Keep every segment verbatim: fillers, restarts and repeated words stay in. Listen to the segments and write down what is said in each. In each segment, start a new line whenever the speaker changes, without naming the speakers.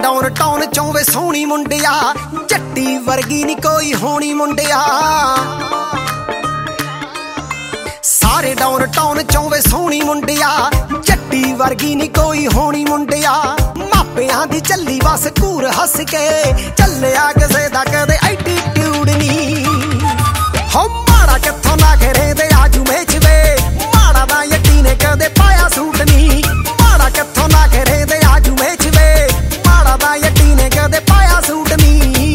Down town ਚੋਂ ਵੇ ਸੋਹਣੀ ਮੁੰਡਿਆ, ਜੱਟੀ ਵਰਗੀ ਨੀ ਕੋਈ ਹੋਣੀ ਮੁੰਡਿਆ। ਸਾਰੇ ਡਾਊਨ ਟਾਊਨ ਚੋਂ ਵੇ ਸੋਹਣੀ ਮੁੰਡਿਆ, ਜੱਟੀ ਵਰਗੀ ਨੀ ਕੋਈ ਹੋਣੀ ਮੁੰਡਿਆ। ਮਾਪਿਆਂ ਦੀ ਚੱਲੀ ਬਸ ਘੂਰ ਹੱਸ ਕੇ, ਚੱਲਿਆ ਕਿਸੇ ਦਾ ਕਦੇ ਐਟੀਟਿਊਡ ਨੀ। ਹੋ ਮਾੜਾ ਕਿੱਥੋਂ ਨਾ ਕਰੇ ਤੇ ਆਜੂ ਮੇਚਵੇ, ਮਾੜਾ ਦਾ ਯੱਟੀ ਨੇ ਕਦੇ ਪਾਇਆ ਸੂਟ ਨੀ। ਮਾੜਾ ਕਿੱਥੋਂ ਨਾ ਕਰੇ ਤੇ ਆਜੂ ਮੇਚਵੇ, ਮਾੜਾ ਦਾ ਯੱਟੀ ਨੇ ਕਦੇ ਪਾਇਆ ਸੂਟ ਨੀ।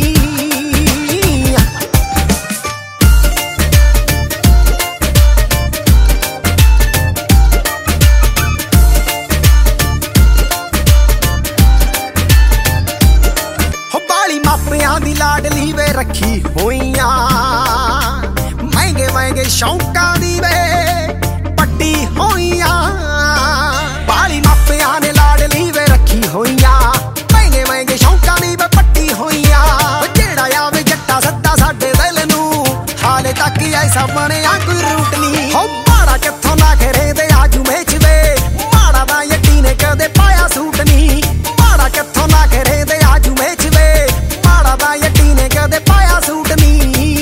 ਮਾਪਿਆਂ ਦੀ ਲਾਡਲੀ ਵੇ ਰੱਖੀ ਹੋਈਆਂ, ਮਹਿੰਗੇ ਮਹਿੰਗੇ ਸ਼ੌਂਕਾਂ ਦੀ ਵੇ ਪੱਟੀ ਹੋਈਆਂ। ਬਾਲੀ ਮਾਪਿਆਂ ਨੇ ਲਾਡਲੀ ਵੇ ਰੱਖੀ ਹੋਈਆਂ, ਮਹਿੰਗੇ ਮਹਿੰਗੇ ਸ਼ੌਂਕਾਂ ਦੀ ਵੇ ਪੱਟੀ ਹੋਈਆਂ। ਜਿਹੜਾ ਆਵੇ ਜੱਟਾ ਸੱਦਾ ਸਾਡੇ ਦਿਲ ਨੂੰ, ਹਾਲੇ ਤੱਕ ਐਸਾ ਬਣਿਆ ਕੋਈ ਰੂਟ ਨੀ। ਹੋ ਮਾੜਾ ਕਿੱਥੋਂ ਨਾ ਕਰੇ ਤੇ ਆਜੂ ਮੇਚਵੇ, ਮਾੜਾ ਦਾ ਯੱਟੀ ਨੇ ਕਦੇ ਪਾਇਆ ਸੂਟ ਨੀ। ਮਾੜਾ ਕਿੱਥੋਂ ਨਾ ਕਰੇ ਤੇ ਆਜੂ ਮੇਚਵੇ, ਮਾੜਾ ਦਾ ਯੱਟੀ ਨੇ ਕਦੇ ਪਾਇਆ ਸੂਟ ਨੀ।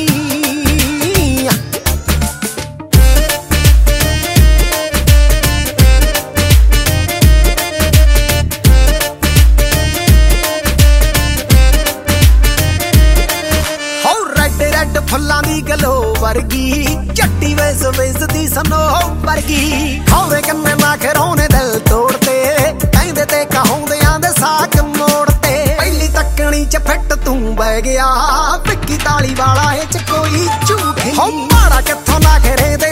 ਹੋ ਰੈਡ ਰੈਡ ਫੁੱਲਾਂ ਦੀ ਗਲੋ ਵਰਗੀ, ਜੱਟੀ ਵੇਸ ਵੇਸ ਦੀ ਸਨੋ ਵਰਗੀ। ਖੌਰੇ ਕੰਨੇ ਨਾ ਖਰੋਨੇ ਦਿਲ ਤੋੜਤੇ, ਕਹਿੰਦੇ ਤੇ ਕਹਾਉਂਦਿਆਂ ਦੇ ਸਾਕ ਮੋੜਤੇ। ਪਹਿਲੀ ਤੱਕਣੀ ਚ ਫਿੱਟ ਤੂੰ ਬਹਿ ਗਿਆ, ਵਿੱਕੀ ਤਾਲੀ ਵਾਲਾ ਇਹ ਚ ਕੋਈ ਝੂਠ ਨੀ। ਹੋ ਮਾੜਾ ਕਿੱਥੋਂ ਨਾ ਕਰੇ ਤੇ